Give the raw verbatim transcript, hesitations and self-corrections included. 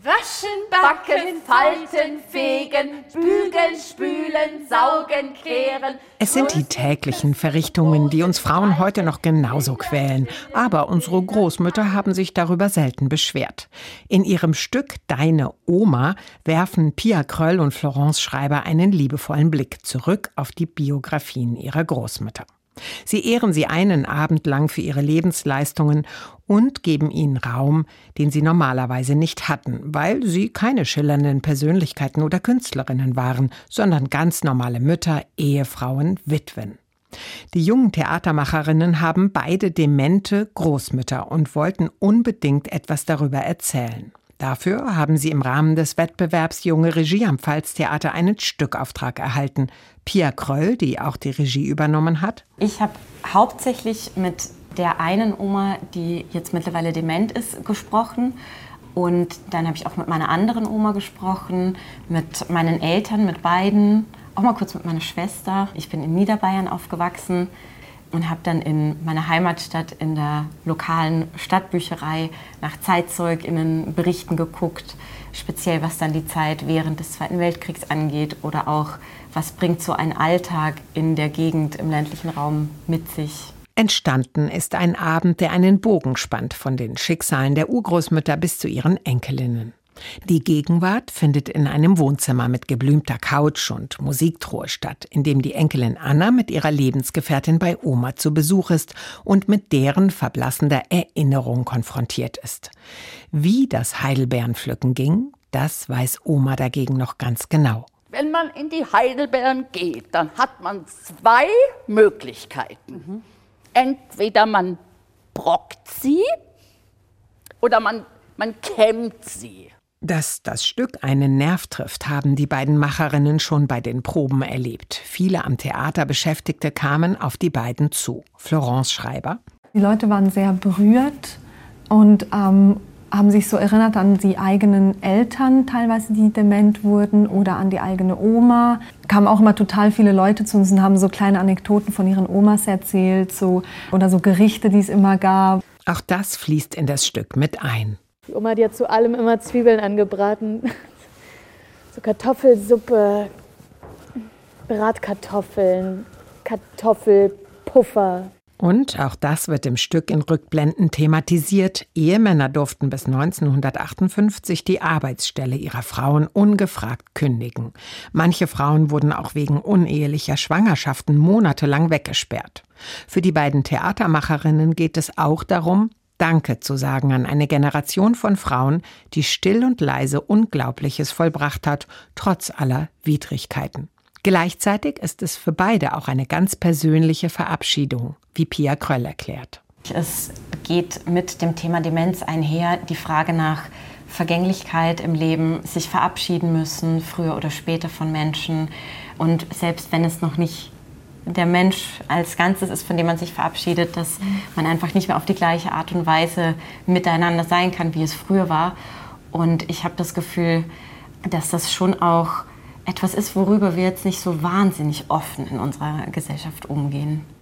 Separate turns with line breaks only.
Waschen, backen, falten, fegen, bügeln, spülen, saugen, kehren.
Es sind die täglichen Verrichtungen, die uns Frauen heute noch genauso quälen. Aber unsere Großmütter haben sich darüber selten beschwert. In ihrem Stück Deine Oma werfen Pia Kröll und Florence Schreiber einen liebevollen Blick zurück auf die Biografien ihrer Großmütter. Sie ehren sie einen Abend lang für ihre Lebensleistungen und geben ihnen Raum, den sie normalerweise nicht hatten, weil sie keine schillernden Persönlichkeiten oder Künstlerinnen waren, sondern ganz normale Mütter, Ehefrauen, Witwen. Die jungen Theatermacherinnen haben beide demente Großmütter und wollten unbedingt etwas darüber erzählen. Dafür haben sie im Rahmen des Wettbewerbs Junge Regie am Pfalztheater einen Stückauftrag erhalten. Pia Kröll, die auch die Regie übernommen hat.
Ich habe hauptsächlich mit der einen Oma, die jetzt mittlerweile dement ist, gesprochen. Und dann habe ich auch mit meiner anderen Oma gesprochen, mit meinen Eltern, mit beiden, auch mal kurz mit meiner Schwester. Ich bin in Niederbayern aufgewachsen und habe dann in meiner Heimatstadt in der lokalen Stadtbücherei nach ZeitzeugInnen-Berichten geguckt, speziell was dann die Zeit während des Zweiten Weltkriegs angeht oder auch, was bringt so ein Alltag in der Gegend im ländlichen Raum mit sich.
Entstanden ist ein Abend, der einen Bogen spannt von den Schicksalen der Urgroßmütter bis zu ihren Enkelinnen. Die Gegenwart findet in einem Wohnzimmer mit geblümter Couch und Musiktruhe statt, in dem die Enkelin Anna mit ihrer Lebensgefährtin bei Oma zu Besuch ist und mit deren verblassender Erinnerung konfrontiert ist. Wie das Heidelbeerenpflücken ging, das weiß Oma dagegen noch ganz genau.
Wenn man in die Heidelbeeren geht, dann hat man zwei Möglichkeiten. Mhm. Entweder man brockt sie oder man, man kämmt sie.
Dass das Stück einen Nerv trifft, haben die beiden Macherinnen schon bei den Proben erlebt. Viele am Theater Beschäftigte kamen auf die beiden zu. Florence Schreiber.
Die Leute waren sehr berührt und ähm, haben sich so erinnert an die eigenen Eltern, teilweise die dement wurden, oder an die eigene Oma. Kamen auch immer total viele Leute zu uns und haben so kleine Anekdoten von ihren Omas erzählt, so, oder so Gerichte, die es immer gab.
Auch das fließt in das Stück mit ein.
Die Oma, die hat zu allem immer Zwiebeln angebraten. So Kartoffelsuppe, Bratkartoffeln, Kartoffelpuffer.
Und auch das wird im Stück in Rückblenden thematisiert. Ehemänner durften bis neunzehnhundertachtundfünfzig die Arbeitsstelle ihrer Frauen ungefragt kündigen. Manche Frauen wurden auch wegen unehelicher Schwangerschaften monatelang weggesperrt. Für die beiden Theatermacherinnen geht es auch darum, Danke zu sagen an eine Generation von Frauen, die still und leise Unglaubliches vollbracht hat, trotz aller Widrigkeiten. Gleichzeitig ist es für beide auch eine ganz persönliche Verabschiedung, wie Pia Kröll erklärt.
Es geht mit dem Thema Demenz einher, die Frage nach Vergänglichkeit im Leben, sich verabschieden müssen, früher oder später von Menschen. Und selbst wenn es noch nicht der Mensch als Ganzes ist, von dem man sich verabschiedet, dass man einfach nicht mehr auf die gleiche Art und Weise miteinander sein kann, wie es früher war. Und ich habe das Gefühl, dass das schon auch etwas ist, worüber wir jetzt nicht so wahnsinnig offen in unserer Gesellschaft umgehen.